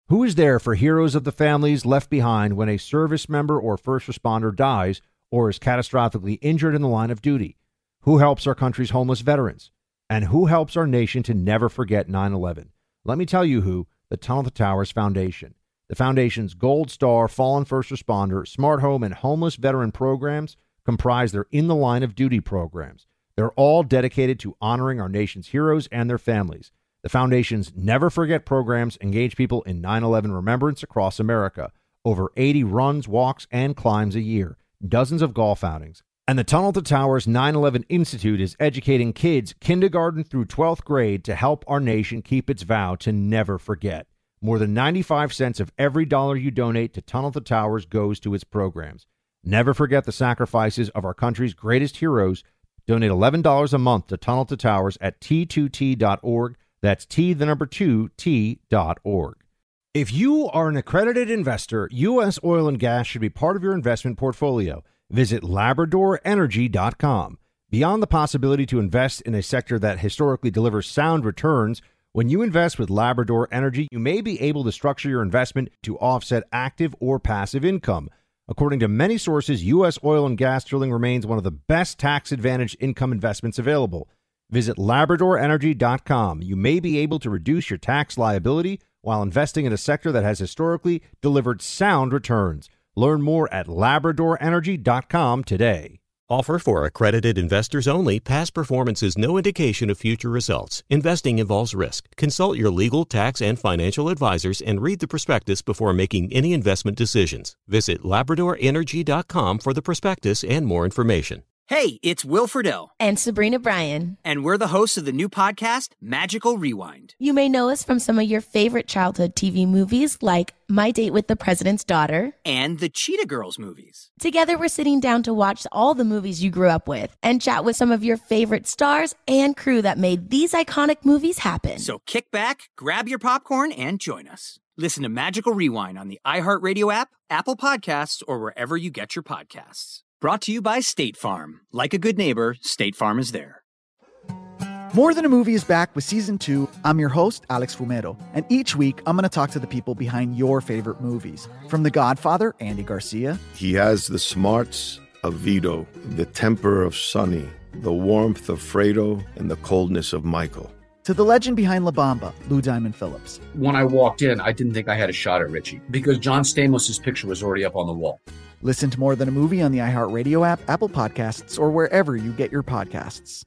Who is there for heroes of the families left behind when a service member or first responder dies or is catastrophically injured in the line of duty? Who helps our country's homeless veterans? And who helps our nation to never forget 9/11? Let me tell you who, the Tunnel to Towers Foundation. The Foundation's Gold Star, Fallen First Responder, Smart Home, and Homeless Veteran programs comprise their In the Line of Duty programs. They're all dedicated to honoring our nation's heroes and their families. The Foundation's Never Forget programs engage people in 9/11 remembrance across America. Over 80 runs, walks, and climbs a year. Dozens of golf outings. And the Tunnel to Towers 9/11 Institute is educating kids kindergarten through 12th grade to help our nation keep its vow to never forget. More than 95 cents of every dollar you donate to Tunnel to Towers goes to its programs. Never forget the sacrifices of our country's greatest heroes. Donate $11 a month to Tunnel to Towers at T2T.org. That's T2T.org. If you are an accredited investor, U.S. oil and gas should be part of your investment portfolio. Visit LabradorEnergy.com. Beyond the possibility to invest in a sector that historically delivers sound returns, when you invest with Labrador Energy, you may be able to structure your investment to offset active or passive income. According to many sources, U.S. oil and gas drilling remains one of the best tax-advantaged income investments available. Visit LabradorEnergy.com. You may be able to reduce your tax liability while investing in a sector that has historically delivered sound returns. Learn more at LabradorEnergy.com today. Offer for accredited investors only. Past performance is no indication of future results. Investing involves risk. Consult your legal, tax, and financial advisors and read the prospectus before making any investment decisions. Visit LabradorEnergy.com for the prospectus and more information. Hey, it's Will Friedle. And Sabrina Bryan. And we're the hosts of the new podcast, Magical Rewind. You may know us from some of your favorite childhood TV movies like My Date with the President's Daughter and the Cheetah Girls movies. Together, we're sitting down to watch all the movies you grew up with and chat with some of your favorite stars and crew that made these iconic movies happen. So kick back, grab your popcorn, and join us. Listen to Magical Rewind on the iHeartRadio app, Apple Podcasts, or wherever you get your podcasts. Brought to you by State Farm. Like a good neighbor, State Farm is there. More Than a Movie is back with Season 2. I'm your host, Alex Fumero. And each week, I'm going to talk to the people behind your favorite movies. From The Godfather, Andy Garcia. He has the smarts of Vito, the temper of Sonny, the warmth of Fredo, and the coldness of Michael. To the legend behind La Bamba, Lou Diamond Phillips. When I walked in, I didn't think I had a shot at Richie because John Stamos' picture was already up on the wall. Listen to More Than a Movie on the iHeartRadio app, Apple Podcasts, or wherever you get your podcasts.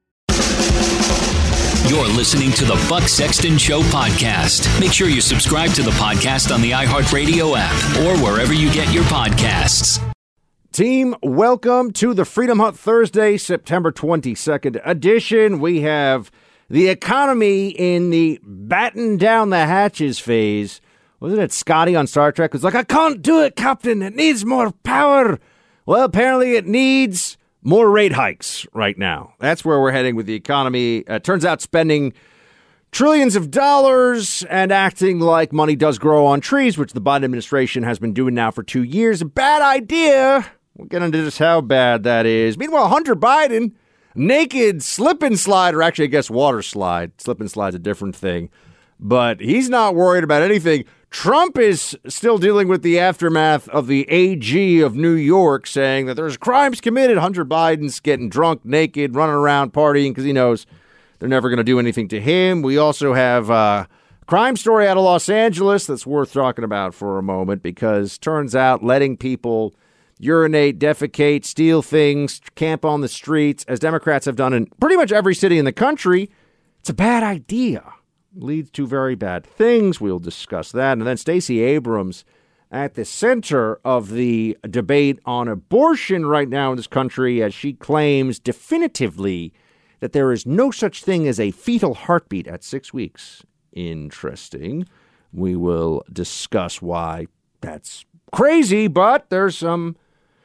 You're listening to the Buck Sexton Show podcast. Make sure you subscribe to the podcast on the iHeartRadio app or wherever you get your podcasts. Team, welcome to the Freedom Hut Thursday, September 22nd edition. We have the economy in the batten down the hatches phase. Wasn't it Scotty on Star Trek who's like, I can't do it, Captain. It needs more power. Well, apparently it needs more rate hikes right now. That's where we're heading with the economy. Turns out spending trillions of dollars and acting like money does grow on trees, which the Biden administration has been doing now for 2 years. A bad idea. We'll get into just how bad that is. Meanwhile, Hunter Biden, naked slip and slide, or actually I guess water slide. Slip and slide's a different thing. But he's not worried about anything. Trump is still dealing with the aftermath of the AG of New York saying that there's crimes committed. Hunter Biden's getting drunk, naked, running around, partying because he knows they're never going to do anything to him. We also have a crime story out of Los Angeles that's worth talking about for a moment because turns out letting people urinate, defecate, steal things, camp on the streets, as Democrats have done in pretty much every city in the country, it's a bad idea. Leads to very bad things. We'll discuss that. And then Stacey Abrams at the center of the debate on abortion right now in this country as she claims definitively that there is no such thing as a fetal heartbeat at 6 weeks. Interesting. We will discuss why that's crazy, but there's some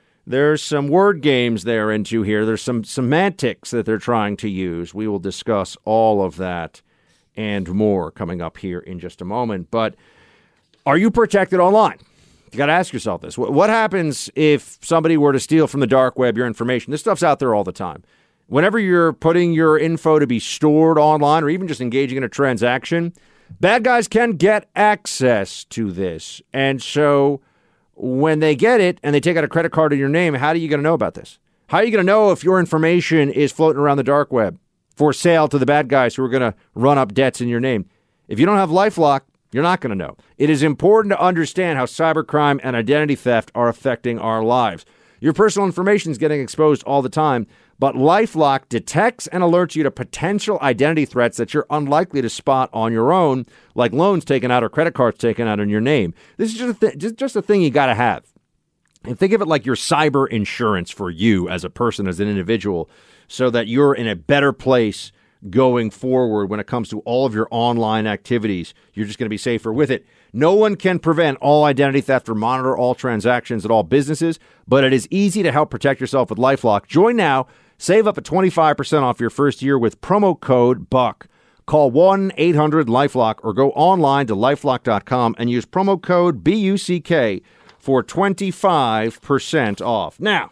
word games there into here. There's some semantics that they're trying to use. We will discuss all of that and more coming up here in just a moment. But are you protected online? You got to ask yourself this. What happens if somebody were to steal from the dark web your information? This stuff's out there all the time. Whenever you're putting your info to be stored online or even just engaging in a transaction, bad guys can get access to this. And so when they get it and they take out a credit card in your name, how are you going to know about this? How are you going to know if your information is floating around the dark web for sale to the bad guys who are going to run up debts in your name? If you don't have LifeLock, you're not going to know. It is important to understand how cybercrime and identity theft are affecting our lives. Your personal information is getting exposed all the time, but LifeLock detects and alerts you to potential identity threats that you're unlikely to spot on your own, like loans taken out or credit cards taken out in your name. This is just a thing you got to have. And think of it like your cyber insurance for you as a person, as an individual, so that you're in a better place going forward when it comes to all of your online activities. You're just going to be safer with it. No one can prevent all identity theft or monitor all transactions at all businesses, but it is easy to help protect yourself with LifeLock. Join now. Save up to 25% off your first year with promo code BUCK. Call 1-800-LifeLock or go online to LifeLock.com and use promo code BUCK for 25% off. Now,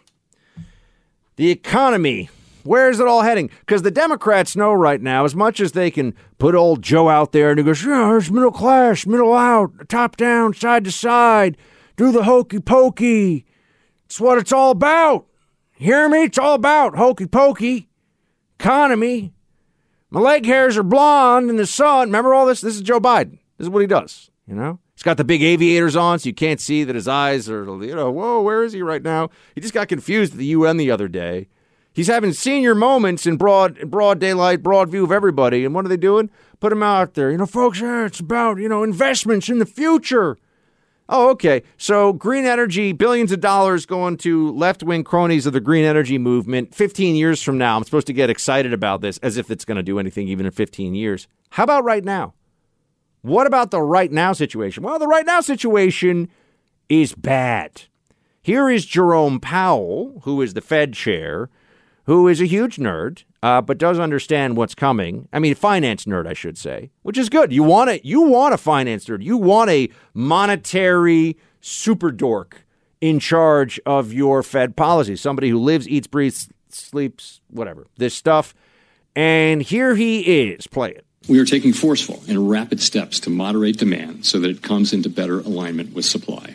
the economy. Where is it all heading? Because the Democrats know right now, as much as they can put old Joe out there and he goes, yeah, it's middle class, middle out, top down, side to side, do the hokey pokey. It's what it's all about. Hear me? It's all about hokey pokey, economy. My leg hairs are blonde in the sun. Remember all this? This is Joe Biden. This is what he does, you know? He's got the big aviators on so you can't see that his eyes are, whoa, where is he right now? He just got confused at the UN the other day. He's having senior moments in broad daylight, broad view of everybody. And what are they doing? Put him out there. Folks, it's about, investments in the future. Oh, okay. So green energy, billions of dollars going to left-wing cronies of the green energy movement. 15 years from now, I'm supposed to get excited about this as if it's going to do anything even in 15 years. How about right now? What about the right now situation? Well, the right now situation is bad. Here is Jerome Powell, who is the Fed chair, who is a huge nerd, but does understand what's coming. I mean, finance nerd, I should say, which is good. You want a finance nerd. You want a monetary super dork in charge of your Fed policy, somebody who lives, eats, breathes, sleeps, whatever, this stuff. And here he is. Play it. We are taking forceful and rapid steps to moderate demand so that it comes into better alignment with supply.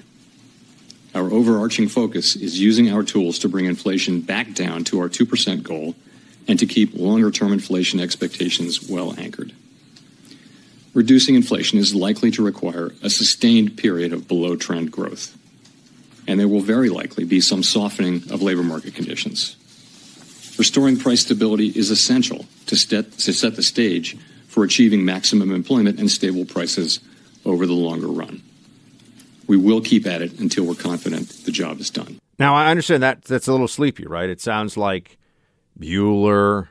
Our overarching focus is using our tools to bring inflation back down to our 2% goal and to keep longer-term inflation expectations well anchored. Reducing inflation is likely to require a sustained period of below-trend growth, and there will very likely be some softening of labor market conditions. Restoring price stability is essential to set the stage for achieving maximum employment and stable prices over the longer run. We will keep at it until we're confident the job is done. Now, I understand that's a little sleepy, right? It sounds like Bueller.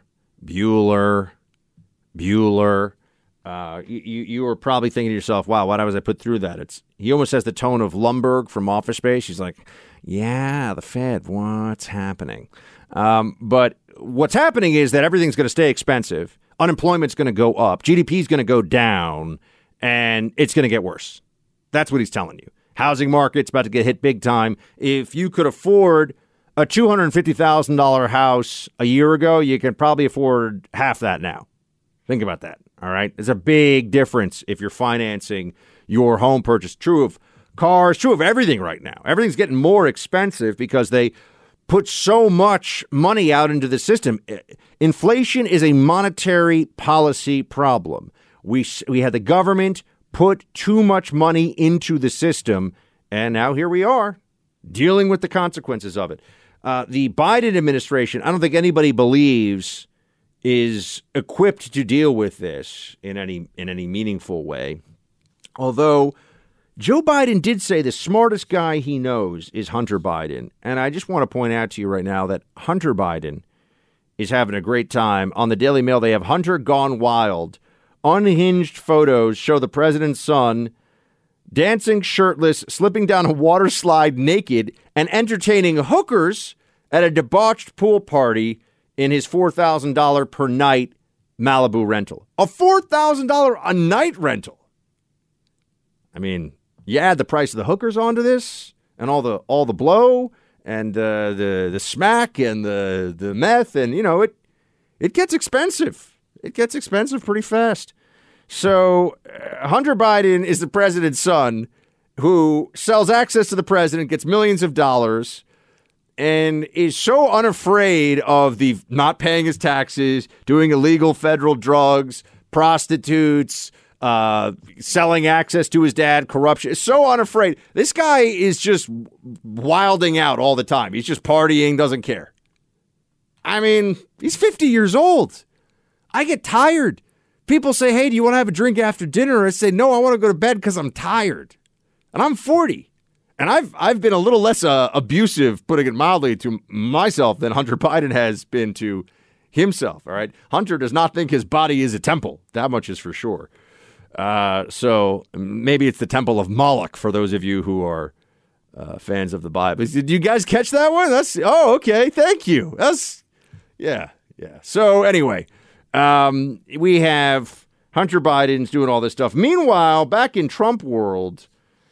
You were probably thinking to yourself, wow, why was I put through that? He almost has the tone of Lumbergh from Office Space. He's like, yeah, the Fed, what's happening? But what's happening is that everything's going to stay expensive. Unemployment's going to go up. GDP is going to go down, and it's going to get worse. That's what he's telling you. Housing market's about to get hit big time. If you could afford a $250,000 house a year ago, you can probably afford half that now. Think about that, all right? There's a big difference if you're financing your home purchase. True of cars, true of everything right now. Everything's getting more expensive because they put so much money out into the system. Inflation is a monetary policy problem. We had the government put too much money into the system, and now here we are dealing with the consequences of it. The Biden administration, I don't think anybody believes is equipped to deal with this in any meaningful way. Although Joe Biden did say the smartest guy he knows is Hunter Biden. And I just want to point out to you right now that Hunter Biden is having a great time. On the Daily Mail, they have Hunter Gone Wild. Unhinged photos show the president's son dancing shirtless, slipping down a water slide naked, and entertaining hookers at a debauched pool party in his $4,000 per night Malibu rental. A $4,000 a night rental. I mean, you add the price of the hookers onto this, and all the blow, and the smack, and the meth, and it gets expensive. It gets expensive pretty fast. So Hunter Biden is the president's son who sells access to the president, gets millions of dollars, and is so unafraid of the not paying his taxes, doing illegal federal drugs, prostitutes, selling access to his dad, corruption. Is so unafraid. This guy is just wilding out all the time. He's just partying, doesn't care. I mean, he's 50 years old. I get tired. People say, hey, do you want to have a drink after dinner? I say, no, I want to go to bed because I'm tired. And I'm 40. And I've been a little less abusive, putting it mildly, to myself than Hunter Biden has been to himself. All right. Hunter does not think his body is a temple. That much is for sure. So maybe it's the temple of Moloch for those of you who are fans of the Bible. Did you guys catch that one? Okay. Thank you. Yeah. So anyway, we have Hunter Biden's doing all this stuff. Meanwhile, back in Trump world,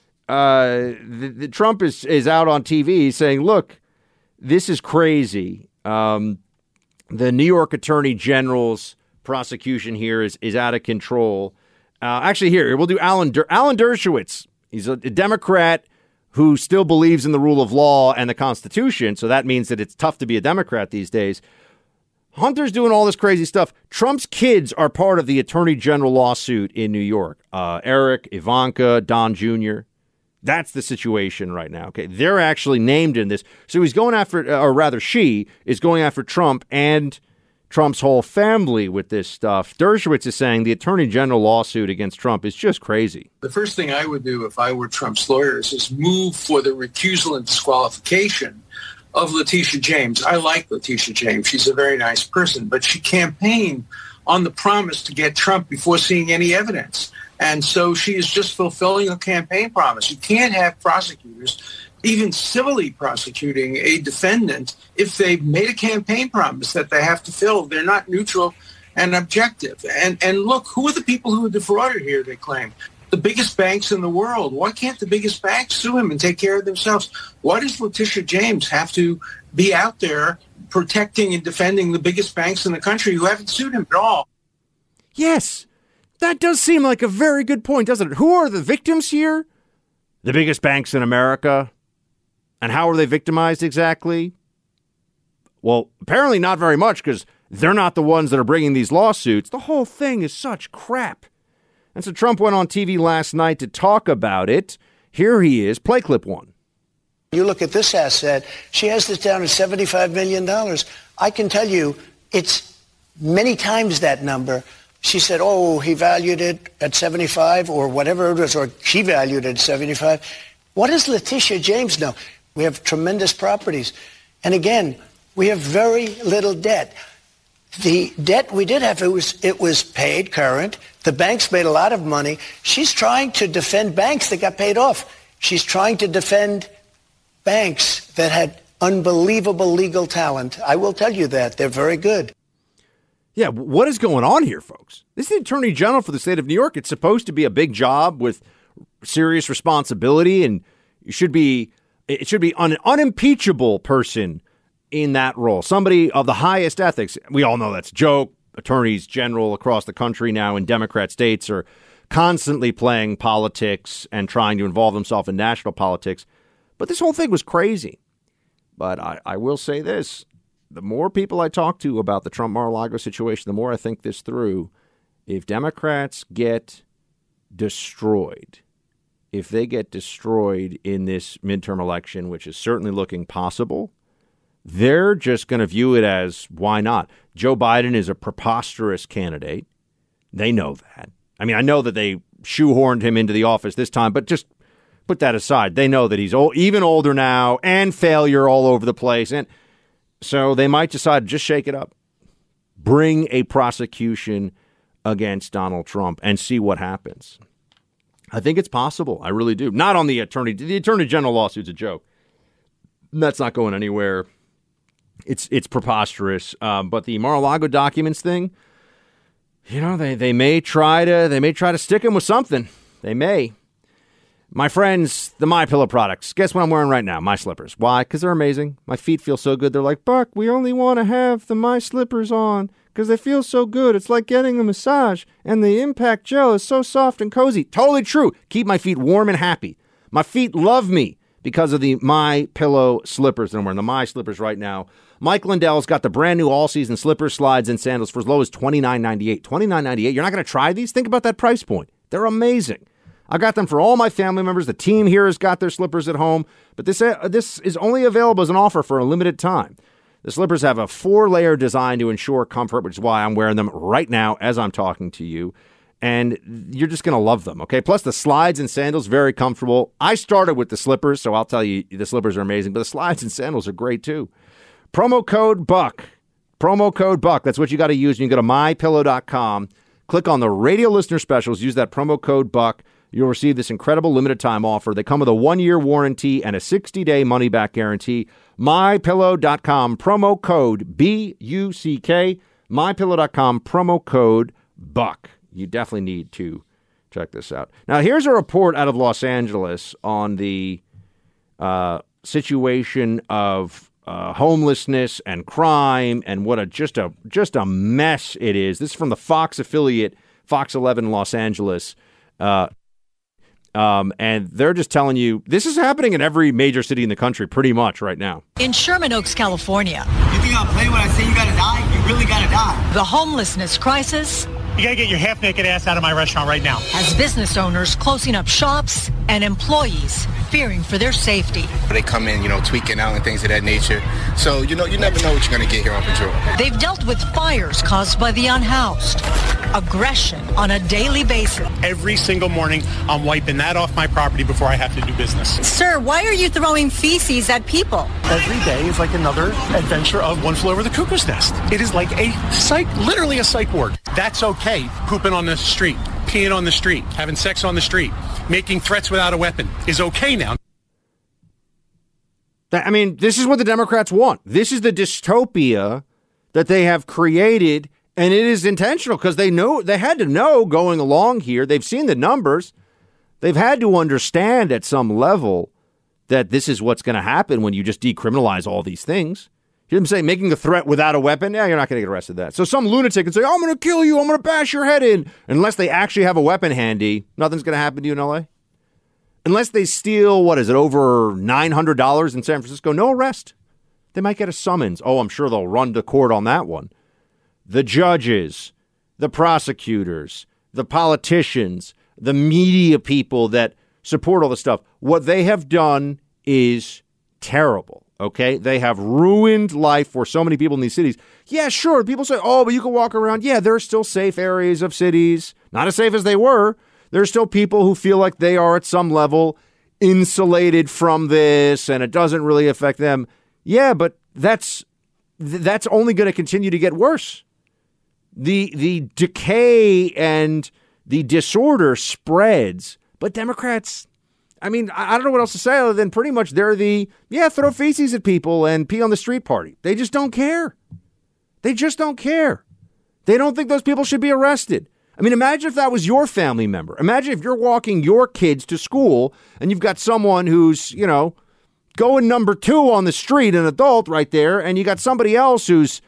the Trump is out on TV saying, look, this is crazy. The New York Attorney General's prosecution here is out of control. Actually, here, we'll do Alan Dershowitz. He's a Democrat who still believes in the rule of law and the Constitution, so that means that it's tough to be a Democrat these days. Hunter's doing all this crazy stuff. Trump's kids are part of the Attorney General lawsuit in New York. Eric, Ivanka, Don Jr., that's the situation right now. Okay, they're actually named in this. So he's going after, or rather she is going after Trump and Trump's whole family with this stuff. Dershowitz is saying the Attorney General lawsuit against Trump is just crazy. The first thing I would do if I were Trump's lawyers is move for the recusal and disqualification of Letitia James. I like Letitia James. She's a very nice person, but she campaigned on the promise to get Trump before seeing any evidence. And so she is just fulfilling a campaign promise. You can't have prosecutors even civilly prosecuting a defendant if they've made a campaign promise that they have to fill. They're not neutral and objective. And look, who are the people who are defrauded here, they claim? The biggest banks in the world. Why can't the biggest banks sue him and take care of themselves? Why does Letitia James have to be out there protecting and defending the biggest banks in the country who haven't sued him at all? Yes. That does seem like a very good point, doesn't it? Who are the victims here? The biggest banks in America. And how are they victimized exactly? Well, apparently not very much, because they're not the ones that are bringing these lawsuits. The whole thing is such crap. And so Trump went on TV last night to talk about it. Here he is. Play clip one. You look at this asset, she has this down at $75 million. I can tell you it's many times that number. She said, oh, he valued it at 75 or whatever it was, or she valued it at 75. What does Letitia James know? We have tremendous properties. And again, we have very little debt. The debt we did have, it was paid current. The banks made a lot of money. She's trying to defend banks that got paid off. She's trying to defend banks that had unbelievable legal talent. I will tell you that. They're very good. Yeah, what is going on here, folks? This is the Attorney General for the state of New York. It's supposed to be a big job with serious responsibility, and it should be an unimpeachable person in that role, somebody of the highest ethics. We all know that's a joke. Attorneys general across the country now in Democrat states are constantly playing politics and trying to involve themselves in national politics. But this whole thing was crazy. But I will say this. The more people I talk to about the Trump Mar-a-Lago situation, the more I think this through. If Democrats get destroyed, if they get destroyed in this midterm election, which is certainly looking possible, they're just going to view it as, why not? Joe Biden is a preposterous candidate. They know that. I mean, I know that they shoehorned him into the office this time, but just put that aside. They know that he's even older now and failure all over the place. And so they might decide to just shake it up, bring a prosecution against Donald Trump and see what happens. I think it's possible. I really do. Not on the Attorney General lawsuit's a joke. That's not going anywhere. It's preposterous. But the Mar-a-Lago documents thing, you know, they may try to stick him with something. They may. My friends, the MyPillow products. Guess what I'm wearing right now? My slippers. Why? Because they're amazing. My feet feel so good. They're like, Buck, we only want to have the My Slippers on because they feel so good. It's like getting a massage, and the Impact Gel is so soft and cozy. Totally true. Keep my feet warm and happy. My feet love me because of the My Pillow slippers. And I'm wearing the My slippers right now. Mike Lindell's got the brand new all-season slippers, slides, and sandals for as low as $29.98. $29.98. You're not going to try these? Think about that price point. They're amazing. I got them for all my family members. The team here has got their slippers at home, but this is only available as an offer for a limited time. The slippers have a 4-layer design to ensure comfort, which is why I'm wearing them right now as I'm talking to you. And you're just going to love them, okay? Plus, the slides and sandals, very comfortable. I started with the slippers, so I'll tell you the slippers are amazing, but the slides and sandals are great too. Promo code BUCK. Promo code BUCK. That's what you got to use. You can go to mypillow.com. Click on the radio listener specials. Use that promo code BUCK. You'll receive this incredible limited time offer. They come with a 1-year warranty and a 60-day money-back guarantee. MyPillow.com, promo code BUCK. MyPillow.com, promo code BUCK. You definitely need to check this out. Now, here's a report out of Los Angeles on the situation of homelessness and crime and what just a mess it is. This is from the Fox affiliate, Fox 11 Los Angeles. And they're just telling you this is happening in every major city in the country pretty much right now. In Sherman Oaks, California. You think I'll play when I say you gotta die? You really gotta die. The homelessness crisis. You gotta get your half-naked ass out of my restaurant right now. Has business owners closing up shops and employees fearing for their safety. They come in, tweaking out and things of that nature. So, you never know what you're gonna get here on patrol. They've dealt with fires caused by the unhoused. Aggression on a daily basis. Every single morning, I'm wiping that off my property before I have to do business. Sir, why are you throwing feces at people? Every day is like another adventure of One Flew Over the Cuckoo's Nest. It is like literally a psych ward. That's okay. Pooping on the street, peeing on the street, having sex on the street, making threats without a weapon is okay now. I mean, this is what the Democrats want. This is the dystopia that they have created. And it is intentional because they had to know going along here. They've seen the numbers. They've had to understand at some level that this is what's going to happen when you just decriminalize all these things. You hear them say making a threat without a weapon? Yeah, you're not going to get arrested for that. So some lunatic can say, I'm going to kill you. I'm going to bash your head in. Unless they actually have a weapon handy, nothing's going to happen to you in L.A. Unless they steal, over $900 in San Francisco, no arrest. They might get a summons. Oh, I'm sure they'll run to court on that one. The judges, the prosecutors, the politicians, the media people that support all this stuff, what they have done is terrible, okay? They have ruined life for so many people in these cities. Yeah, sure, people say, but you can walk around. Yeah, there are still safe areas of cities, not as safe as they were. There's still people who feel like they are at some level insulated from this and it doesn't really affect them. Yeah, but that's only going to continue to get worse. The decay and the disorder spreads, but Democrats, I mean, I don't know what else to say other than pretty much they're throw feces at people and pee on the street party. They just don't care. They just don't care. They don't think those people should be arrested. I mean, imagine if that was your family member. Imagine if you're walking your kids to school and you've got someone who's, going number 2 on the street, an adult right there, and you got somebody else who's,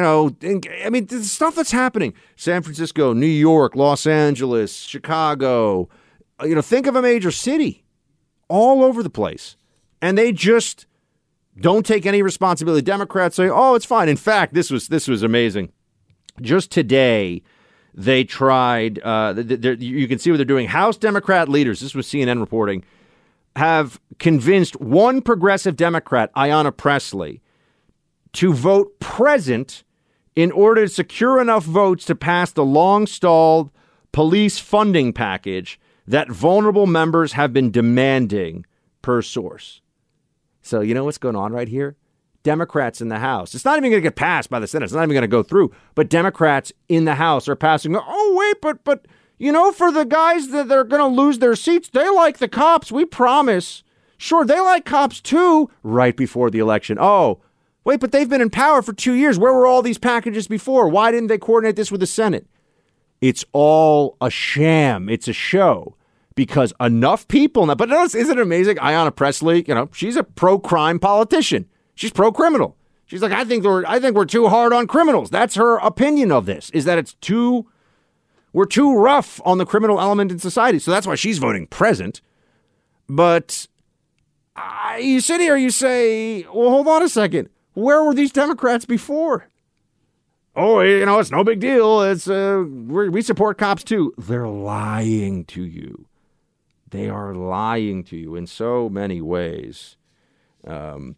the stuff that's happening. San Francisco, New York, Los Angeles, Chicago, think of a major city all over the place. And they just don't take any responsibility. Democrats say, it's fine. In fact, this was amazing. Just today, they tried, you can see what they're doing. House Democrat leaders, this was CNN reporting, have convinced one progressive Democrat, Ayanna Pressley, to vote present in order to secure enough votes to pass the long-stalled police funding package that vulnerable members have been demanding, per source. So you know what's going on right here? Democrats in the House. It's not even going to get passed by the Senate. It's not even going to go through. But Democrats in the House are passing, but for the guys that are going to lose their seats, they like the cops. We promise. Sure, they like cops too, right before the election. Wait, but they've been in power for 2 years. Where were all these packages before? Why didn't they coordinate this with the Senate? It's all a sham. It's a show because enough people now. But isn't it amazing? Ayanna Pressley, she's a pro-crime politician. She's pro-criminal. She's like, I think we're too hard on criminals. That's her opinion of this, is that we're too rough on the criminal element in society. So that's why she's voting present. But you sit here, you say, well, hold on a second. Where were these Democrats before? Oh, it's no big deal. It's we support cops too. They're lying to you. They are lying to you in so many ways. On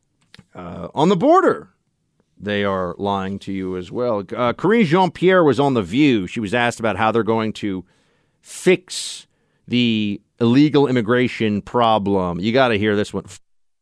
the border, they are lying to you as well. Karine Jean-Pierre was on The View. She was asked about how they're going to fix the illegal immigration problem. You got to hear this one.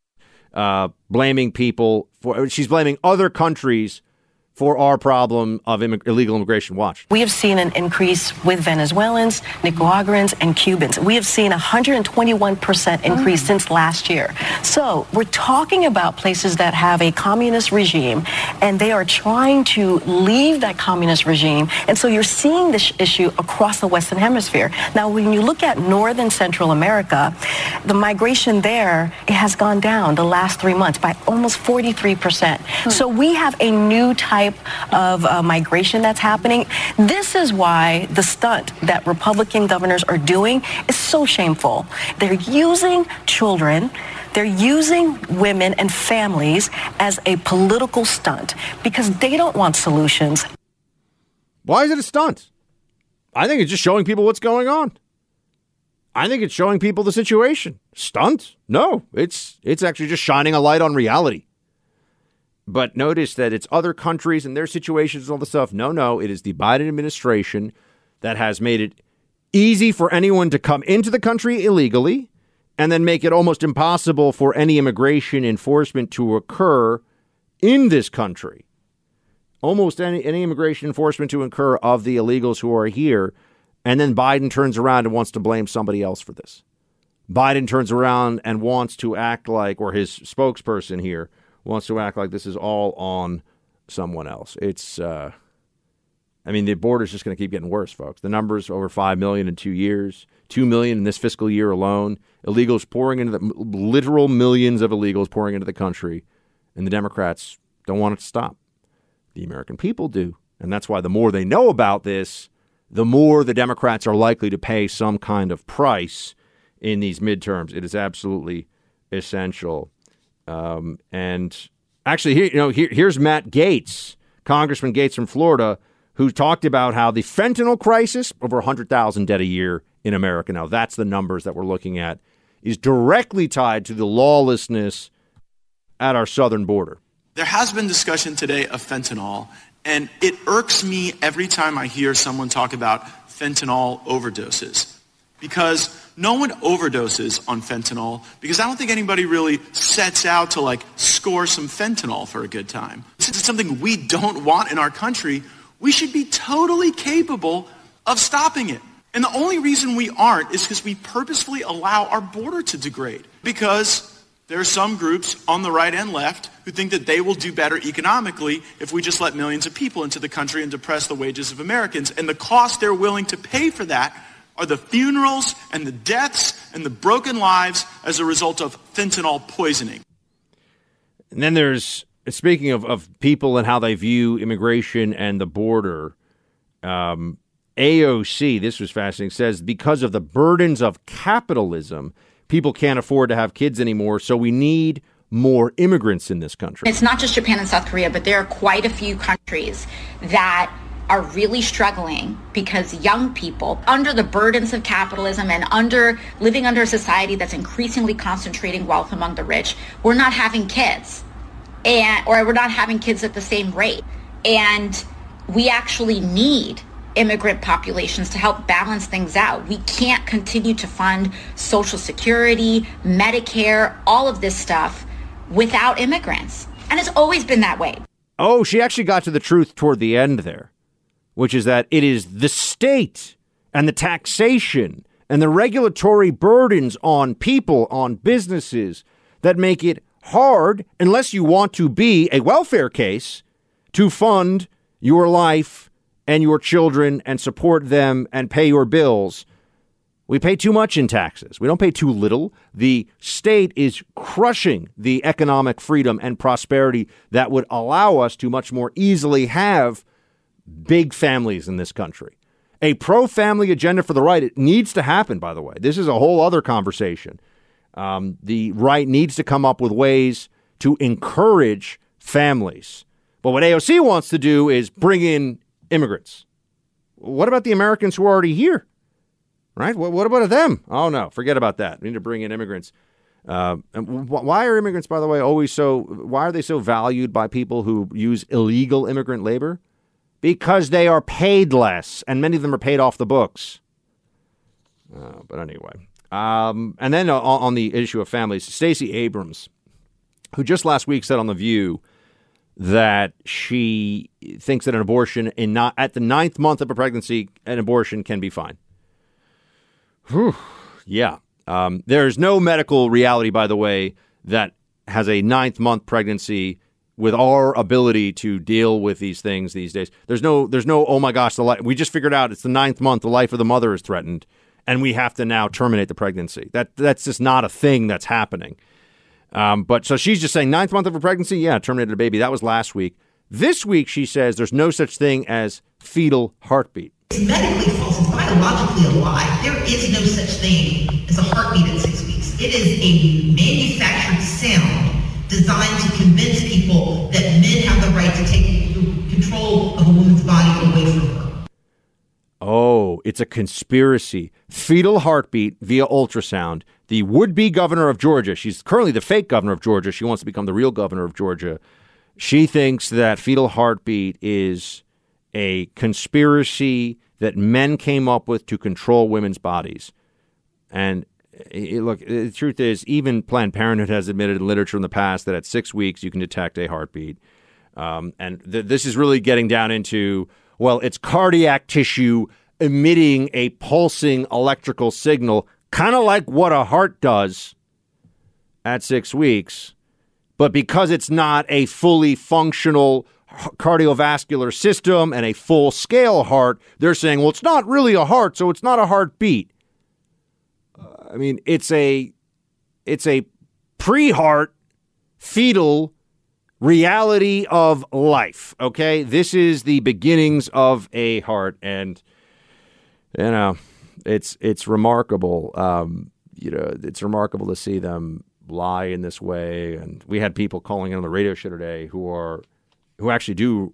Blaming people she's blaming other countries for our problem of illegal immigration. Watch. We have seen an increase with Venezuelans, Nicaraguans, and Cubans. We have seen a 121% increase since last year. So we're talking about places that have a communist regime, and they are trying to leave that communist regime. And so you're seeing this issue across the Western Hemisphere. Now, when you look at North and Central America, the migration there, it has gone down the last 3 months by almost 43%. So we have a new type of migration that's happening. This is why the stunt that Republican governors are doing is so shameful. They're using children, they're using women and families as a political stunt because they don't want solutions. Why is it a stunt? I think it's just showing people what's going on. I think it's showing people the situation. Stunt? No, it's actually just shining a light on reality. But notice that it's other countries and their situations and all the stuff. No, it is the Biden administration that has made it easy for anyone to come into the country illegally and then make it almost impossible for any immigration enforcement to occur in this country. Almost any immigration enforcement to occur of the illegals who are here. And then Biden turns around and wants to blame somebody else for this. Biden turns around and wants to act like, or his spokesperson here, wants to act like this is all on someone else. It's, the border's just going to keep getting worse, folks. The numbers over 5 million in 2 years, 2 million in this fiscal year alone. Illegals pouring into the literal millions of illegals pouring into the country. And the Democrats don't want it to stop. The American people do. And that's why the more they know about this, the more the Democrats are likely to pay some kind of price in these midterms. It is absolutely essential. And actually, here's Matt Gaetz, Congressman Gaetz from Florida, who talked about how the fentanyl crisis, over 100,000 dead a year in America. Now, that's the numbers that we're looking at, is directly tied to the lawlessness at our southern border. There has been discussion today of fentanyl, and it irks me every time I hear someone talk about fentanyl overdoses. Because no one overdoses on fentanyl, because I don't think anybody really sets out to score some fentanyl for a good time. Since it's something we don't want in our country, we should be totally capable of stopping it. And the only reason we aren't is because we purposefully allow our border to degrade. Because there are some groups on the right and left who think that they will do better economically if we just let millions of people into the country and depress the wages of Americans. And the cost they're willing to pay for that are the funerals and the deaths and the broken lives as a result of fentanyl poisoning. And then there's, speaking of people and how they view immigration and the border, AOC, this was fascinating, says because of the burdens of capitalism, people can't afford to have kids anymore, so we need more immigrants in this country. It's not just Japan and South Korea, but there are quite a few countries that are really struggling because young people, under the burdens of capitalism and living under a society that's increasingly concentrating wealth among the rich, we're not having kids, or we're not having kids at the same rate. And we actually need immigrant populations to help balance things out. We can't continue to fund Social Security, Medicare, all of this stuff without immigrants. And it's always been that way. Oh, she actually got to the truth toward the end there, which is that it is the state and the taxation and the regulatory burdens on people, on businesses, that make it hard, unless you want to be a welfare case, to fund your life and your children and support them and pay your bills We pay too much in taxes. We don't pay too little. The state is crushing the economic freedom and prosperity that would allow us to much more easily have big families in this country. A pro-family agenda for the right, it needs to happen, by the way. This is a whole other conversation. The right needs to come up with ways to encourage families. But what AOC wants to do is bring in immigrants. What about the Americans who are already here? Right? What about them? Oh, no, forget about that. We need to bring in immigrants. And why are immigrants, by the way, why are they so valued by people who use illegal immigrant labor? Because they are paid less, and many of them are paid off the books. But anyway. And then on the issue of families, Stacey Abrams, who just last week said on The View that she thinks that an abortion at the 9th month of a pregnancy, an abortion can be fine. Whew. Yeah. There's no medical reality, by the way, that has a 9th month pregnancy with our ability to deal with these things these days. There's no, oh my gosh, we just figured out it's the 9th month, the life of the mother is threatened, and we have to now terminate the pregnancy. That's just not a thing that's happening. But so she's just saying 9th month of a pregnancy, yeah, terminated a baby. That was last week. This week, she says there's no such thing as fetal heartbeat. It's medically false. It's biologically a lie. There is no such thing as a heartbeat at 6 weeks. It is a manufactured sound designed to convince people that men have the right to take control of a woman's body away from her. Oh, it's a conspiracy. Fetal heartbeat via ultrasound. The would-be governor of Georgia, she's currently the fake governor of Georgia. She wants to become the real governor of Georgia. She thinks that fetal heartbeat is a conspiracy that men came up with to control women's bodies. And look, the truth is, even Planned Parenthood has admitted in literature in the past that at 6 weeks you can detect a heartbeat. This is really getting down into, well, it's cardiac tissue emitting a pulsing electrical signal, kind of like what a heart does at 6 weeks. But because it's not a fully functional cardiovascular system and a full-scale heart, they're saying, well, it's not really a heart, so it's not a heartbeat. I mean, it's a pre-heart fetal reality of life, okay? This is the beginnings of a heart, and, you know, it's remarkable. It's remarkable to see them lie in this way. And we had people calling in on the radio show today who actually do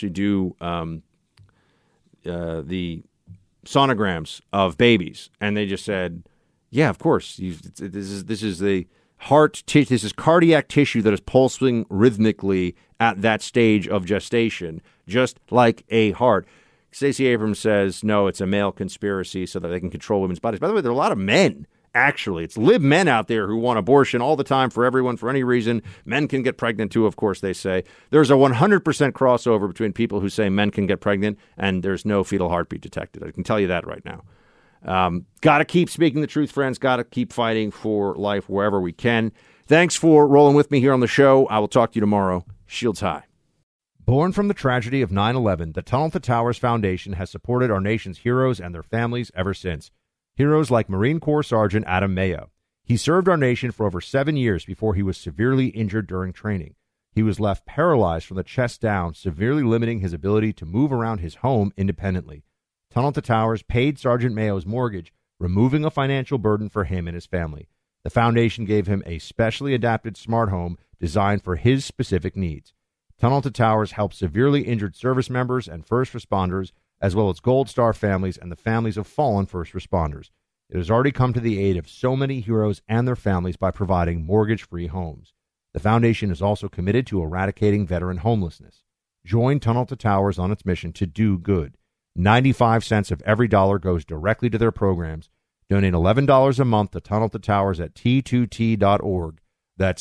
the sonograms of babies, and they just said, yeah, of course, this is the heart tissue. This is cardiac tissue that is pulsing rhythmically at that stage of gestation, just like a heart. Stacey Abrams says, no, it's a male conspiracy so that they can control women's bodies. By the way, there are a lot of men, actually. It's lib men out there who want abortion all the time for everyone, for any reason. Men can get pregnant too, of course, they say. There's a 100% crossover between people who say men can get pregnant and there's no fetal heartbeat detected. I can tell you that right now. Got to keep speaking the truth, friends. Got to keep fighting for life wherever we can. Thanks for rolling with me here on the show. I will talk to you tomorrow. Shields high. Born from the tragedy of 9/11, the Tunnel to Towers Foundation has supported our nation's heroes and their families ever since. Heroes like Marine Corps Sergeant Adam Mayo. He served our nation for over 7 years before he was severely injured during training. He was left paralyzed from the chest down, severely limiting his ability to move around his home independently. Tunnel to Towers paid Sergeant Mayo's mortgage, removing a financial burden for him and his family. The foundation gave him a specially adapted smart home designed for his specific needs. Tunnel to Towers helps severely injured service members and first responders, as well as Gold Star families and the families of fallen first responders. It has already come to the aid of so many heroes and their families by providing mortgage-free homes. The foundation is also committed to eradicating veteran homelessness. Join Tunnel to Towers on its mission to do good. 95 cents of every dollar goes directly to their programs. Donate $11 a month to Tunnel to Towers at T2T.org. That's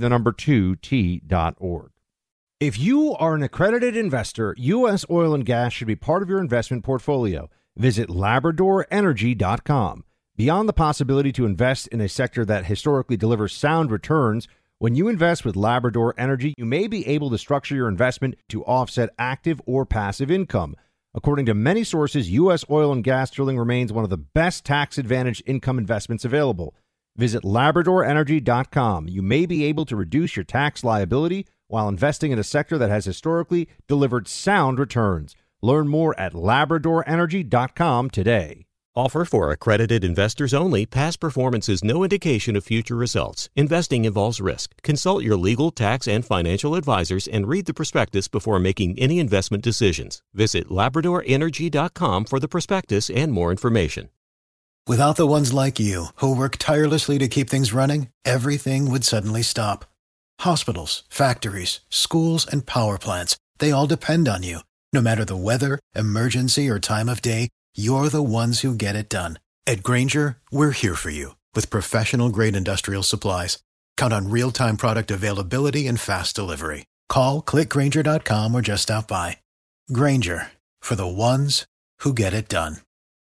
T2T.org. If you are an accredited investor, U.S. oil and gas should be part of your investment portfolio. Visit LabradorEnergy.com. Beyond the possibility to invest in a sector that historically delivers sound returns, when you invest with Labrador Energy, you may be able to structure your investment to offset active or passive income. According to many sources, U.S. oil and gas drilling remains one of the best tax-advantaged income investments available. Visit LabradorEnergy.com. You may be able to reduce your tax liability while investing in a sector that has historically delivered sound returns. Learn more at LabradorEnergy.com today. Offer for accredited investors only. Past performance is no indication of future results. Investing involves risk. Consult your legal, tax, and financial advisors and read the prospectus before making any investment decisions. Visit LabradorEnergy.com for the prospectus and more information. Without the ones like you, who work tirelessly to keep things running, everything would suddenly stop. Hospitals, factories, schools, and power plants, they all depend on you. No matter the weather, emergency, or time of day, you're the ones who get it done. At Grainger, we're here for you with professional-grade industrial supplies. Count on real-time product availability and fast delivery. Call, clickgrainger.com, or just stop by. Grainger, for the ones who get it done.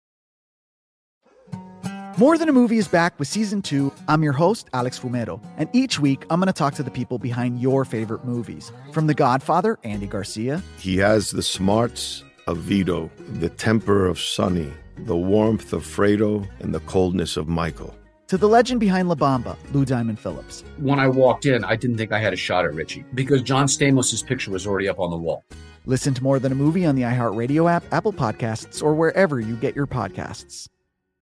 More Than a Movie is back with Season 2. I'm your host, Alex Fumero, and each week I'm going to talk to the people behind your favorite movies. From The Godfather, Andy Garcia. He has the smarts of Vito, the temper of Sonny, the warmth of Fredo, and the coldness of Michael. To the legend behind La Bamba, Lou Diamond Phillips. When I walked in, I didn't think I had a shot at Richie because John Stamos' picture was already up on the wall. Listen to More Than a Movie on the iHeartRadio app, Apple Podcasts, or wherever you get your podcasts.